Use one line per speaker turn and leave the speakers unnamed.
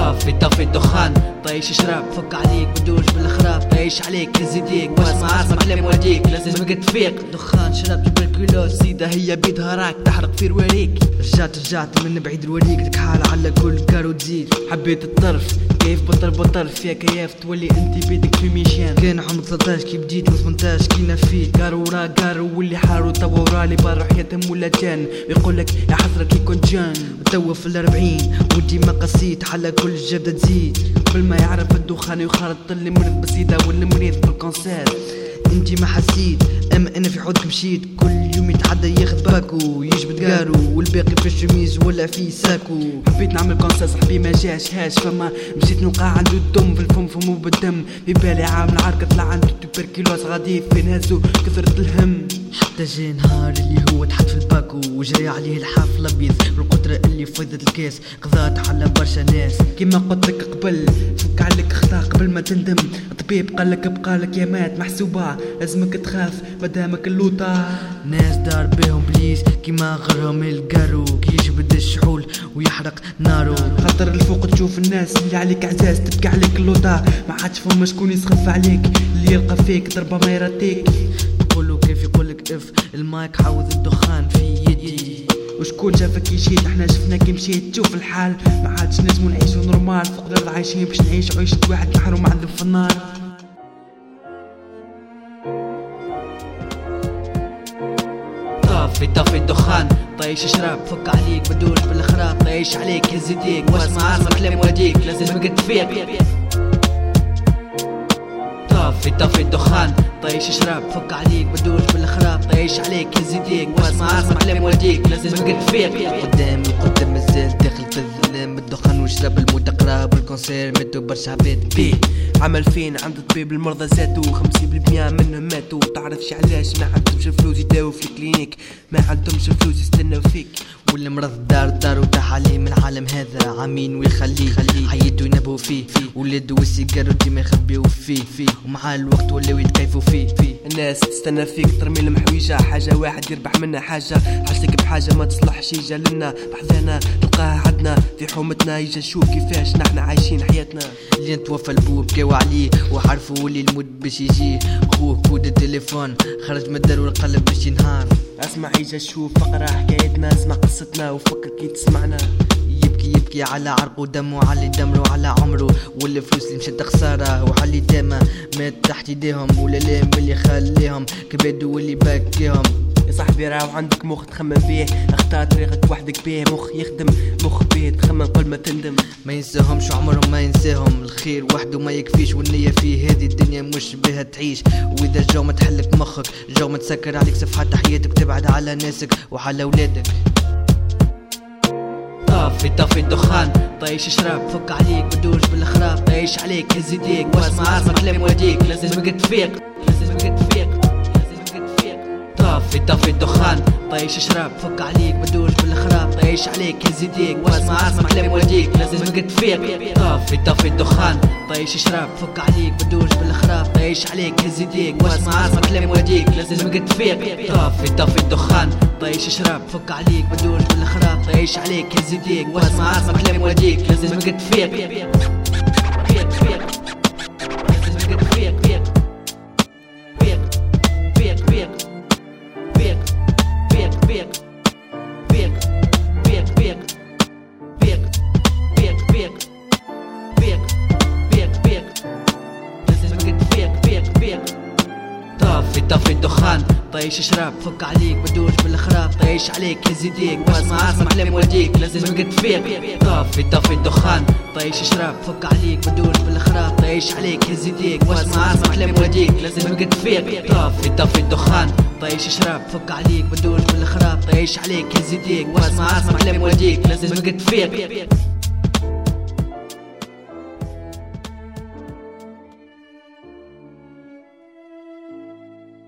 طفي الدخان، طيش شراب فك عليك بدوش بالخراب، طيش عليك هز يديك واسمع كلام والديك، لازم تفيق. دخان شراب تبركلوز سيدة هي بيدها راك تحرق في رواريك. رجعت من بعيد الوريك لك حالة على كل كارو تزيد. حبيت الطرف كيف بطل فيها كيف تولي انت بيدك في ميشان. كان عمرك 13 كي بديت و18 كي نفيت كارو ورا كارو واللي حارو توا ورالي برا حياتهم ولا جان. يقولك يا حسرك كي كنت جان وتوا في ال40 ودي ما قسيت على كل جبدة تزيد. قبل ما يعرف الدخان يخالط اللي مريض بسيدة واللي مريض بالكونسير. انتي ما حسيت اما انا في حوضك مشيت. كل يوم يتعدى ياخد باكو يجبد قارو والباقي في الشميز ولا في ساكو. حبيت نعمل كونسير صاحبي ما جاش هاش فما مشيت نلقى عنده الدم في الفم فمو بالدم. في بالي عامل عركة طلع عنده توبركيلوز غادي في نهزو كثرة الهم. حتى جا نهار اللي هو تحط في الباكو وجري عليه الحاف الابيض بالقدرة اللي فيضت الكاس قضات على برشا ناس. كيما قلت لك قبل فك عليك اخطاء قبل ما تندم. طبيب قالك بقالك يا مات محسوبة لازمك تخاف مدامك اللوطة. ناس دار بيهم بليس كيما غرهم القارو كي يجبد الشحول ويحرق نارو. خاطر الفوق تشوف الناس اللي عليك عزاز تبكي عليك اللوطة. ما عادش فما شكون يسخف عليك اللي يلقى فيك ضربة ما يراتيك. يقولوا كيف يقولك اف المايك عاوز الدخان في يدي. وشكون شافك كي مشيت احنا شفناك كي مشيت. تشوف الحال ما عادش نجمو نعيشو نورمال فوق الارض عايشين باش نعيشو عيشة واحد محروم معذب في النار. طفي الدخان طيش شراب فك عليك بدوش بالخراب، طيش عليك هز يديك واسمع كلام والديك لازم تفيق. طفي الدخان طيش شراب فك عليك بدوش بالخراب، طيش عليك هز يديك واسمع كلام والديك لازم تفيق. قدام الزال داخل في الظلام الدخان وشرب المدقرة بالكونسير ماتوا برشا عباد بيه. عمل فين عند طبيب المرضى زادوا 50% منهم ماتوا. تعرفش علاش ما عندهمش فلوس يداووا في الكلينيك، ما عندهمش فلوس يستناو فيك. والمرض دار وتحالي من العالم هذا عامين ويخليه حياتو ينبهوا فيه. ولادو والسيجارو ديما يخبيو فيه ومع الوقت ولاو يتكيفوا فيه. الناس تستنى فيك ترمي لهم حويجة حاجة واحد يربح منها حاجة. حاجتك بحاجة ما تصلحش يجا لنا بحذانا تلقاها عدنا في حومتنا. يجا نشوف كيفاش نحنا عايشين حياتنا. اللي نتوفى البوب بكاو عليه وعرفوا اللي الموت باش يجيه. خوه كود التليفون خرج من الدار والقلب باش ينهار. اسمع يجا شوف فقرة حكايتنا اسمع قصتنا وفكر كي تسمعنا. يبكي على عرقه ودمه على دمره وعلى عمره والفلوس اللي مشات خسارة وعلى داما مات تحت ايديهم ولا لام اللي خليهم كبدوا واللي بكيهم. يا صاحبي راهو عندك مخ تخمم بيه، اختار طريقك وحدك بيه. مخ يخدم مخ بيه تخمم قبل ما تندم. ما ينساهمش عمرهم ما ينساهم الخير وحده ما يكفيش والنية في هذه الدنيا مش بها تعيش. واذا جو ما تحلك مخك جو ما تسكر عليك صفحات حياتك وتبعد على ناسك وعلى اولادك. طفي الدخان طيش شراب فك عليك بدوش بالخراب، طيش عليك هز يديك واسمع كلام والديك لازم تفيق. طفي الدخان طيش شراب فك عليك بدوش بالخراب، طيش عليك هز يديك واسمع كلام والديك لازم تفيق. طفي الدخان طيش شراب فك عليك بدوش بالخراب، طيش عليك هز يديك واسمع كلام والديك لازم تفيق. طفي الدخان طيش شراب فك عليك بدوش بالخراب، طيش عليك هز يديك واسمع كلام والديك لازم تفيق. طفي الدخان طيش شراب فك عليك بدوش بالخراب، طيش عليك هز يديك واسمع كلام والديك لازم تفيق. طفي الدخان طيش شراب فك عليك بدوش بالخراب، طيش عليك هز يديك واسمع كلام والديك لازم تفيق. طفي الدخان طيش شراب فك عليك بدوش بالخراب، طيش عليك هز يديك واسمع كلام والديك لازم تفيق.